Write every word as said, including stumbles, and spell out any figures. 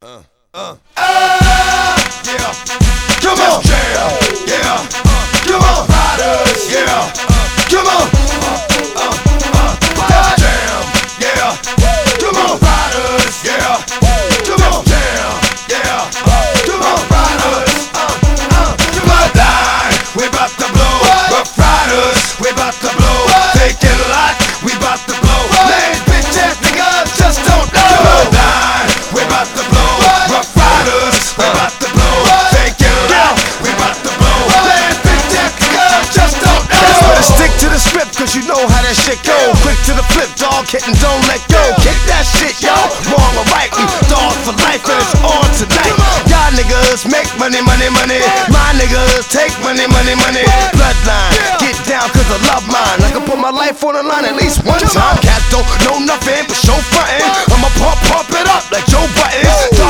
Uh, uh. Ah, yeah. Come on, jam, yeah. Come on, riders, yeah. Come on, uh, uh, uh. That's jam, yeah. Come on, riders, yeah. Come on, jam, yeah. Come on, riders, uh, uh. Come on, line, we bout to blow. Rough Riders, we bout to blow. Take it like we bout to blow. Lame bitch ass niggas just don't know. Come on, line, we bout to blow. Rough Riders, we bout to blow. Take it like we bout to blow. Lame bitch ass niggas just don't know. That's better stick to the script, cause you know how that shit go. Quick to the flip, dog, hit and don't let go. Kick that shit, yo. Wrong or right, we dog for life and it's on tonight. Y'all niggas make money, money, money. My niggas take money, money, money. Bloodline, get down cause I love mine. I can put my life on the line at least one time. Cats don't know nothing, but